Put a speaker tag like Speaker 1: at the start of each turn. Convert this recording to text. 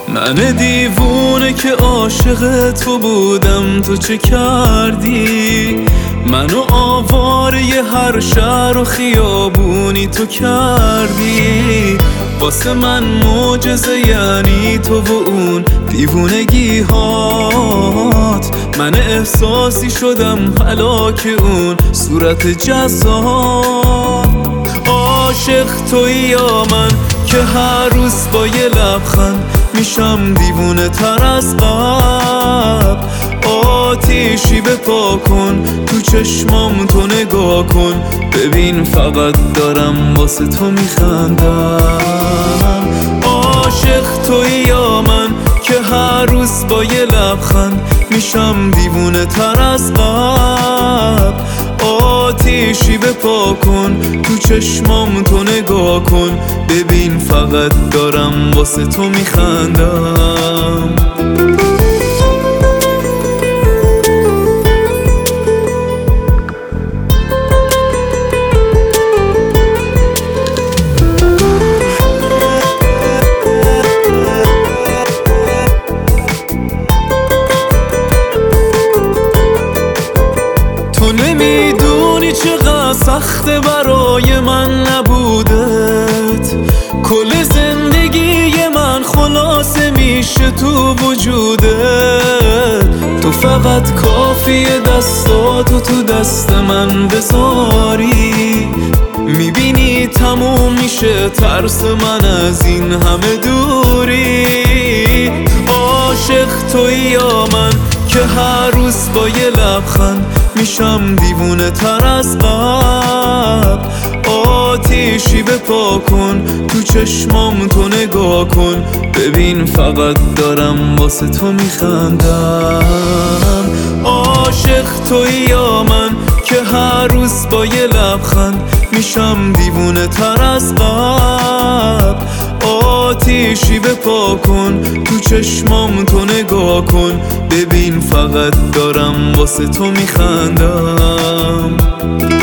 Speaker 1: من دیوونه که عاشق تو بودم، تو چه کردی؟ منو آواره هر شهر و خیابونی تو کردی. واسه من معجزه یعنی تو و اون دیوونگی هات. من احساسی شدم هلاک اون صورت جذاب. عاشق تویی یا من که هر روز با یه لبخند میشم دیوونه تر از قبل. آتیشی بپا کن تو چشمام، تو نگاه کن ببین فقط دارم واسه تو میخندم. عاشق تویی یا من که هر روز با یه لبخند میشم دیوونه تر از قبل. آتیشی بپا کن تو چشمام، تو نگاه کن ببین فقط دارم واسه تو میخندم. تو نمیدونی چقدر سخته برای من نبودت. کل زندگی من خلاصه میشه تو وجودت. تو فقط کافیه دستاتو تو دست من بذاری، میبینی تموم میشه ترس من از این همه دوری. عاشق تویی یا من که هر روز با یه لبخند میشم دیوونه تر از قبل. آتیشی بپا کن تو چشمام، تو نگاه کن ببین فقط دارم واسه تو میخندم. عاشق تویی یا من که هر روز با یه لبخند میشم دیوونه تر از قبل. آتیشی بپا کن تو چشمام، تو نگاه کن ببین فقط دارم واسه تو میخندم.